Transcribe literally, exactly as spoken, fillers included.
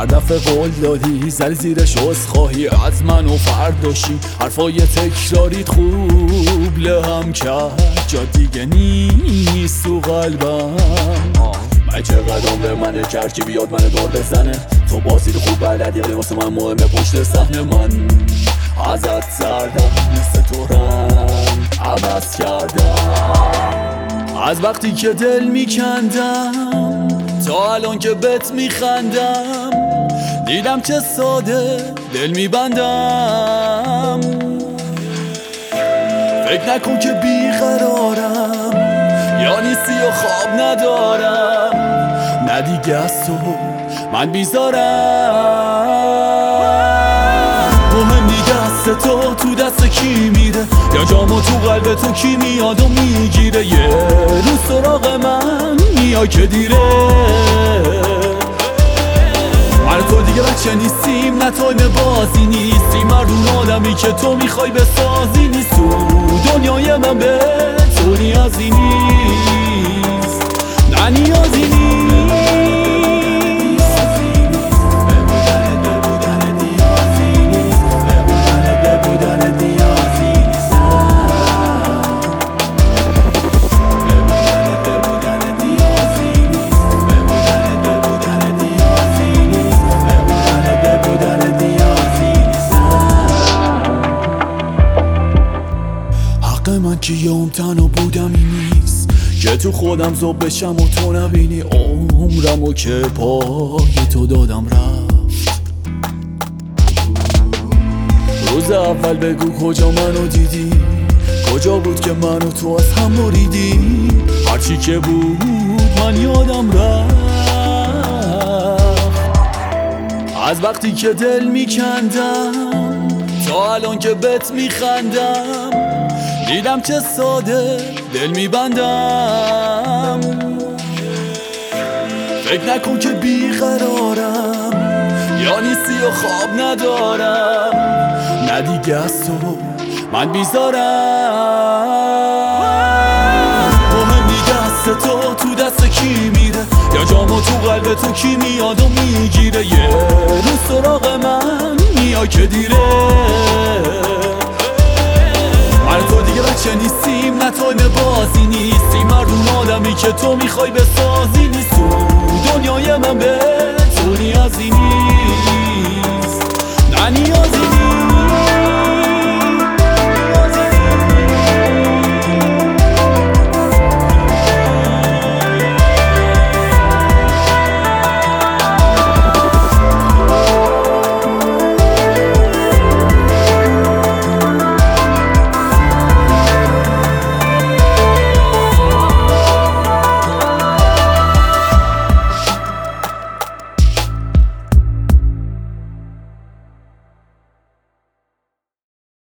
هر دفعه قول دادی زل زیرش عذرخواهی از من و فرداشی حرفای تکراریت خوب لهم کرد جا دیگه نیست تو قلبم من چقدر عمر منه کرد که بیاد منو دور بزنه تو بازی رو خوب بلدی ولی واسه من مهمه پشت صحنه من ازت سردم مثل تو رنگ عوض کردم از وقتی که دل میکندم تا الان که بهت میخندم دیدم چه ساده دل میبندم فکر نکن که بیقرارم یا نیستی و خواب ندارم نه دیگه از تو من بیزارم مهم دیگه دست تو تو دست کی میره یا جامو تو قلب تو کی میاد و میگیره یه روز سراغ من میای که دیره من تو دیگه بچه نیستیم نه تایم بازی نیستیم مردون آدمی که تو میخوای بسازی نیست تو دنیای من به تو نیازی نیست نه نیازی نیست من که یوم تنها بودم این نیست که تو خودم زوب بشم و تو نبینی عمرمو که پای تو دادم رفت روز اول بگو کجا منو دیدی کجا بود که منو تو از هم بریدی هرچی که بود من یادم رفت از وقتی که دل میکندم تا الان که بهت میخندم دیدم چه ساده دل میبندم فکر نکن که بیقرارم یا نیستی و خواب ندارم نه دیگه از تو من بیزارم مهم دیگه دست تو تو دست کی میره یا جامو تو قلب تو کی میاد و میگیره یه روز سراغ من میای که دیره من تو دیگه بچه نیستیم نه تایم بازی نیستیم مردون آدمی که تو میخوای بسازی نیست تو دنیای من به